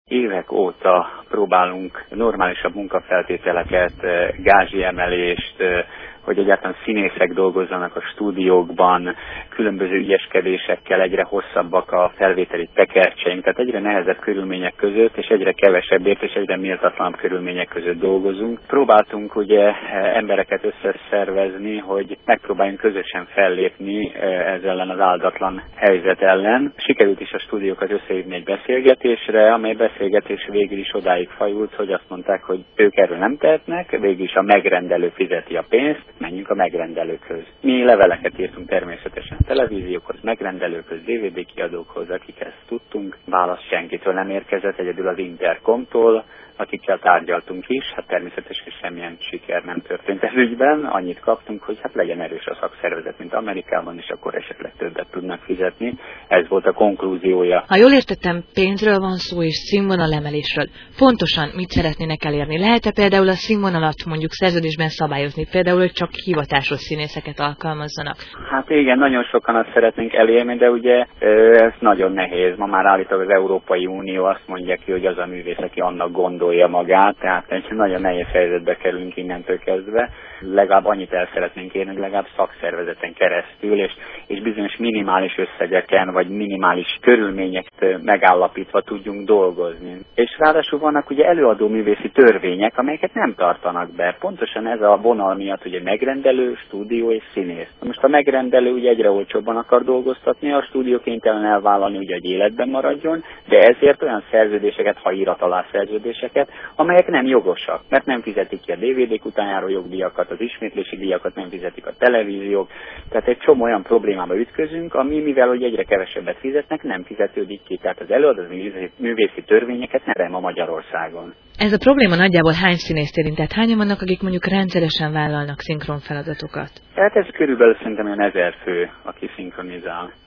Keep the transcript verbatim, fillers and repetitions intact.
Évek óta próbálunk normálisabb munkafeltételeket, gázsi emelést, hogy egyáltalán színészek dolgozzanak a stúdiókban, különböző ügyeskedésekkel egyre hosszabbak a felvételi tekercseink, tehát egyre nehezebb körülmények között, és egyre kevesebbért, és egyre méltatlanabb körülmények között dolgozunk. Próbáltunk ugye embereket összeszervezni, hogy megpróbáljunk közösen fellépni ez ellen az áldatlan helyzet ellen. Sikerült is a stúdiókat összehívni egy beszélgetésre, amely beszélgetés végül is odáig fajult, hogy azt mondták, hogy ők erről nem tehetnek, végül is a megrendelő fizeti a pénzt, menjünk a megrendelőkhöz. Mi leveleket írtunk természetesen televíziókhoz, megrendelőkhöz, dé vé dé kiadókhoz, akik ezt tudtunk. Válasz senkitől nem érkezett, egyedül az Intercomtól, akikkel tárgyaltunk is, hát természetesen semmilyen siker nem történt ez ügyben. Annyit kaptunk, hogy hát legyen erős a szakszervezet, mint Amerikában, és akkor esetleg többet tudnak fizetni. Ez volt a konklúziója. Ha jól értettem, pénzről van szó és színvonalemelésről. Pontosan mit szeretnének elérni? Lehet-e például a színvonalat mondjuk szerződésben szabályozni? Például, hogy csak hivatásos színészeket alkalmazzanak? Hát igen, nagyon sokan azt szeretnénk elérni, de ugye ez nagyon nehéz. Ma már állítólag az Európai Unió azt mondja ki, hogy az a művész, aki annak gondolja magát, tehát egy nagyon nehéz helyzetbe kerülünk innentől kezdve. Legalább annyit el szeretnénk érni, hogy legalább szakszervezeten keresztül, és, és bizonyos minimális összegeken, vagy minimális körülményeket megállapítva tudjunk dolgozni. És ráadásul vannak ugye előadó művészi törvények, amelyeket nem tartanak be. Pontosan ez a vonal miatt ugye megrendelő, stúdió és színész. Most a megrendelő ugye egyre olcsóbban akar dolgoztatni, a stúdió kénytelen elvállalni, ugye, hogy életben maradjon, de ezért olyan szerződéseket, ha írat alá szerződéseket, amelyek nem jogosak, mert nem fizetik ki a dé vé dék után járó jogdíjakat, az ismétlési díjakat nem fizetik a televíziók, tehát egy csomó olyan problémába ütközünk, ami mivel hogy egyre kevesebbet fizetnek, nem fizetődik ki, tehát az előadó művészi törvényeket nem a Magyarországon. Ez a probléma nagyjából hány színészt érint, tehát hányan vannak, akik mondjuk rendszeresen vállalnak szinkron feladatokat? Tehát ez körülbelül szerintem olyan ezer fő, aki szinkronizál.